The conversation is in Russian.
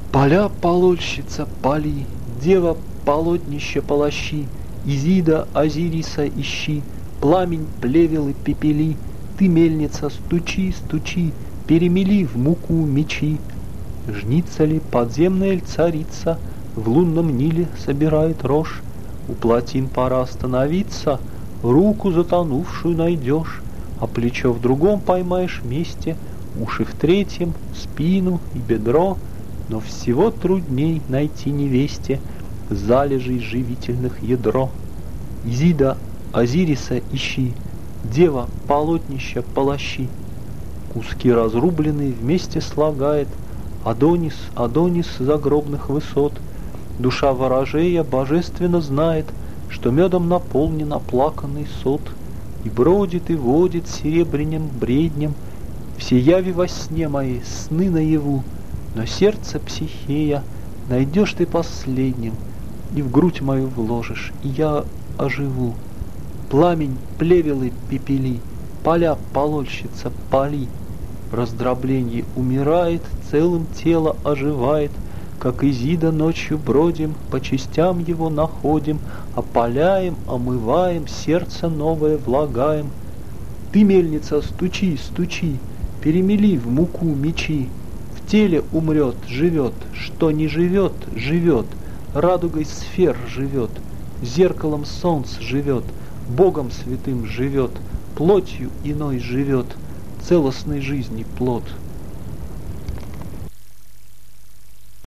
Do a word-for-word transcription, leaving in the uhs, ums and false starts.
Поля полольщица, поли, дева полотнище полощи, Изида Азириса ищи, пламень плевел и пепели, ты, мельница, стучи, стучи, перемели в муку мечи. Жнится ли подземная ль царица, в лунном Ниле собирает рожь? У плотин пора остановиться, руку затонувшую найдешь, а плечо в другом поймаешь месте, уши в третьем, спину и бедро. Но всего трудней найти невесте залежей живительных ядро. Изида Азириса ищи, дева полотнища полощи. Куски разрубленные вместе слагает Адонис, Адонис загробных высот. Душа ворожея божественно знает, что медом наполнен оплаканный сот, и бродит и водит серебряным бреднем все яви во сне мои, сны наяву. Но сердце Психея найдешь ты последним, и в грудь мою вложишь, и я оживу. Пламень плевелы пепели, поля полольщица пали. В раздроблении умирает, целым тело оживает, как Изида ночью бродим, по частям его находим, опаляем, омываем, сердце новое влагаем. Ты, мельница, стучи, стучи, перемели в муку мечи. В теле умрет, живет, что не живет, живет, радугой сфер живет, зеркалом солнц живет, Богом святым живет, плотью иной живет, целостной жизни плод.